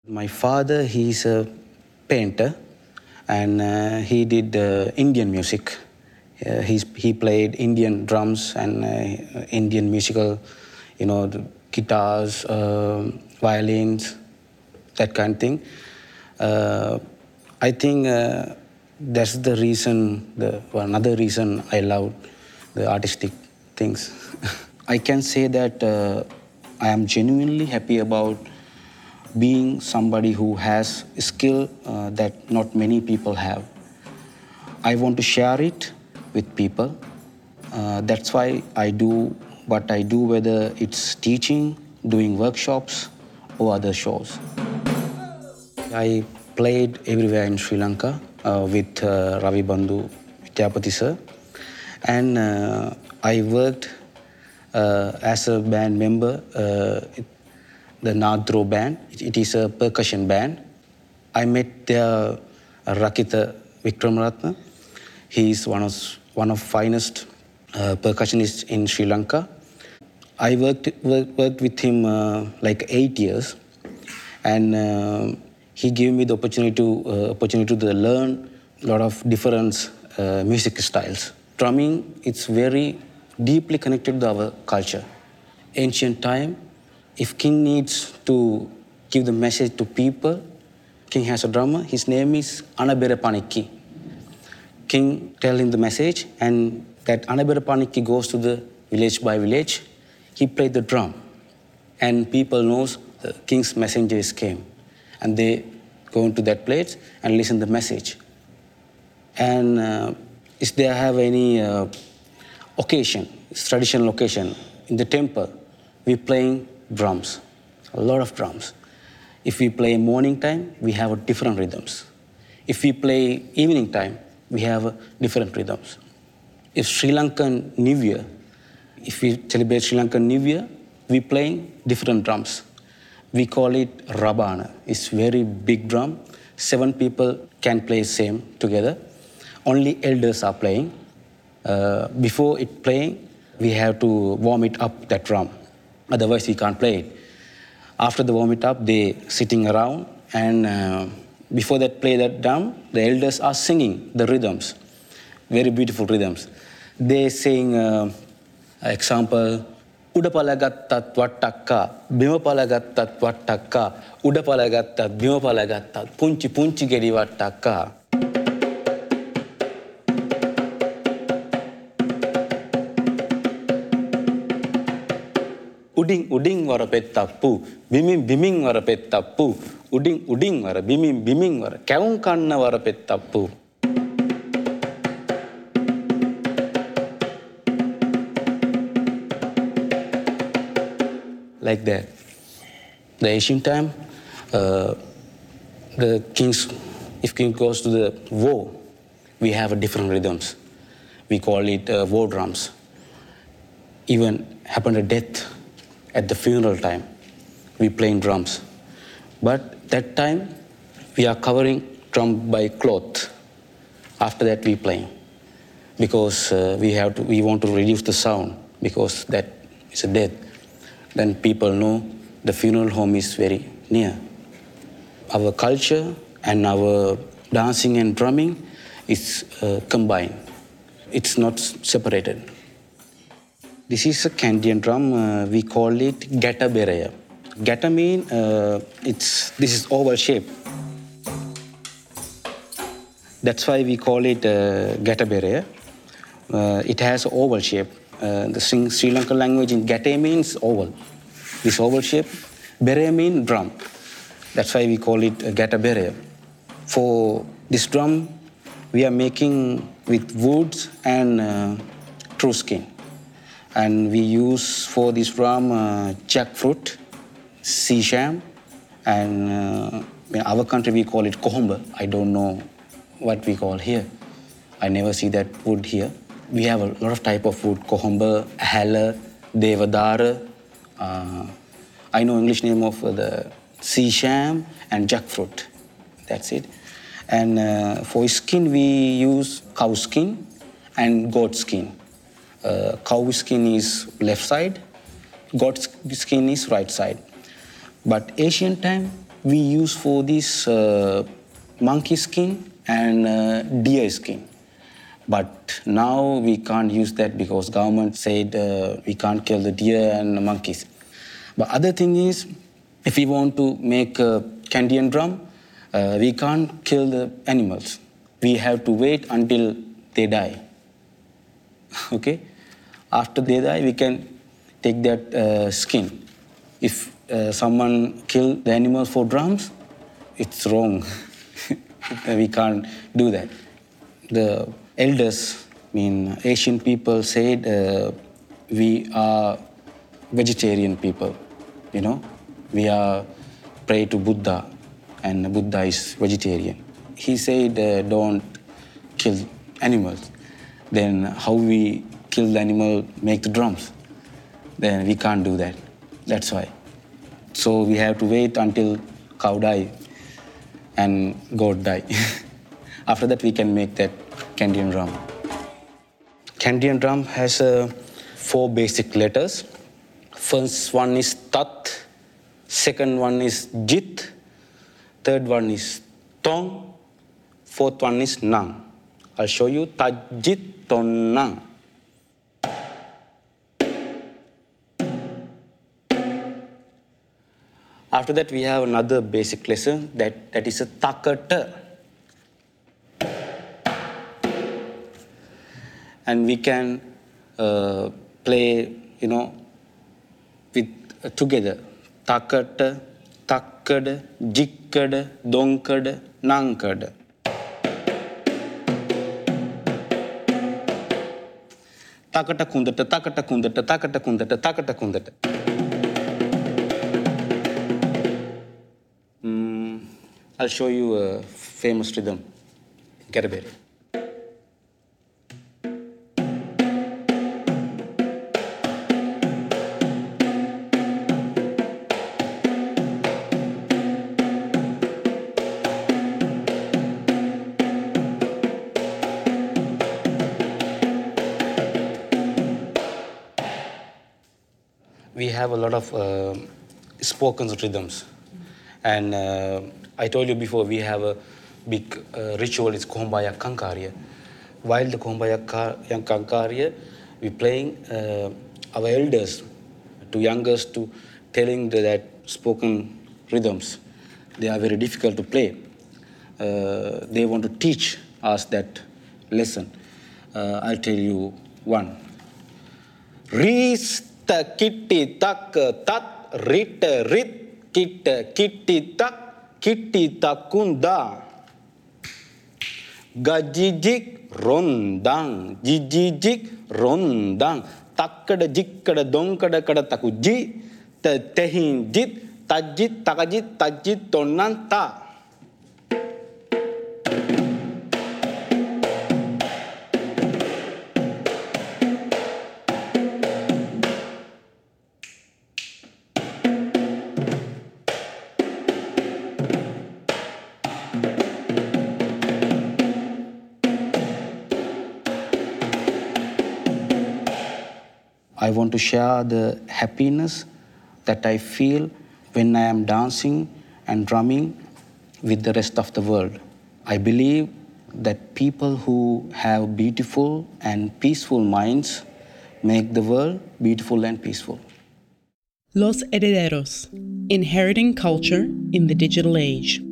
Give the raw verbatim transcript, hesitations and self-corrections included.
My father, he's a painter, and uh, he did uh, Indian music. Uh, he's, he played Indian drums and uh, Indian musical, you know, the guitars, uh, violins, that kind of thing. Uh, I think uh, that's the reason, the, well, another reason I love the artistic things. I can say that uh, I am genuinely happy about being somebody who has a skill uh, that not many people have. I want to share it with people. Uh, that's why I do what I do, whether it's teaching, doing workshops, or other shows. I played everywhere in Sri Lanka uh, with uh, Ravi Bandhu Vidyapati sir. And uh, I worked uh, as a band member, uh, the Nadro band. It, it is a percussion band. I met there uh, Rakita Vikramaratne. He is one of one of finest uh, percussionists in Sri Lanka. I worked worked, worked with him uh, like eight years, and uh, he gave me the opportunity to uh, opportunity to learn a lot of different uh, music styles. Drumming, it's very deeply connected to our culture. Ancient time, if king needs to give the message to people, king has a drummer. His name is Anabera Panikki. King tell him the message, and that Anabera Panikki goes to the village by village. He played the drum, and people knows the king's messengers came, and they go into that place and listen the message. And uh, if they have any uh, occasion, traditional occasion in the temple, we playing drums, a lot of drums. If we play morning time, we have different rhythms. If we play evening time, we have different rhythms. If Sri Lankan New Year, if we celebrate Sri Lankan New Year, we playing different drums. We call it Rabana. It's very big drum. Seven people can play same together. Only elders are playing. Uh, before it playing, we have to warm it up, that drum. Otherwise, we can't play it. After the warm it up, they sitting around, and uh, before that play that drum, the elders are singing the rhythms, very beautiful rhythms. They sing, uh, example, Uda palagatta twatakka, bima palagatta twatakka, Uda palagatta, bima palagatta, punchi punchi gedi wattakka. Uding uding wara pettappu, biming biming wara pettappu, uding uding wara biming biming wara kawun kanna wara pettappu. Like that. The ancient time, uh, the kings, if king goes to the war, we have different rhythms. We call it uh, war drums. Even happened a death at the funeral time, we playing drums. But that time, we are covering drum by cloth. After that, we playing. Because uh, we, have to, we want to reduce the sound, because that is a death. Then people know the funeral home is very near. Our culture and our dancing and drumming is uh, combined. It's not separated. This is a Kandyan drum. Uh, we call it Gata Bereya. Gata mean uh, it's this is oval shape. That's why we call it uh, Gata Bereya. Uh, it has oval shape. Uh, the Sri, Sri Lankan language in Gate means oval. This oval shape. Bereya mean drum. That's why we call it uh, Gata Bereya. For this drum, we are making with woods and uh, true skin. And we use for this drum uh, jackfruit, sea-sham, and uh, in our country we call it kohomba. I don't know what we call here. I never see that wood here. We have a lot of type of wood, kohomba, ahela, devadara. Uh, I know English name of uh, the sea-sham and jackfruit. That's it. And uh, for skin we use cow skin and goat skin. Uh, cow skin is left side, goat skin is right side. But ancient time, we use for this uh, monkey skin and uh, deer skin. But now we can't use that because government said uh, we can't kill the deer and the monkeys. But other thing is, if we want to make a Kandyan drum, uh, we can't kill the animals. We have to wait until they die. Okay? After they die, we can take that uh, skin. If uh, someone kill the animals for drums, it's wrong. We can't do that. The elders, I mean, Asian people said uh, we are vegetarian people, you know. We are pray to Buddha, and Buddha is vegetarian. He said uh, don't kill animals. Then how we kill the animal, make the drums? Then we can't do that. That's why. So we have to wait until cow die and goat die. After that, we can make that Kandyan drum. Kandyan drum has uh, four basic letters. First one is tat, second one is jit, third one is tong, fourth one is nang. I'll show you tat, jit, tong, nang. After that, we have another basic lesson, that, that is a takata. And we can uh, play, you know, with uh, together. Takata, takkada, jikkada, donkada, nankada. Takata kundata, takata kundata, takata kundata, takata kundata. Mm, I'll show you a famous rhythm, Garabere. We have a lot of uh, spoken rhythms. And uh, I told you before, we have a big uh, ritual, it's Kombaya Kankarya. While the Kombaya Kankarya, we're playing uh, our elders to youngers to telling the, that spoken rhythms. They are very difficult to play. Uh, they want to teach us that lesson. Uh, I'll tell you one. Ris ta kitti tak tat rit rit kit kitti tak kitti takunda. Gajijik rondang jijijik rondang takkada jikkada donkada kada takuji ta tehin jit tajit takajit tajit tonan ta. I want to share the happiness that I feel when I am dancing and drumming with the rest of the world. I believe that people who have beautiful and peaceful minds make the world beautiful and peaceful. Los Herederos, Inheriting Culture in the Digital Age.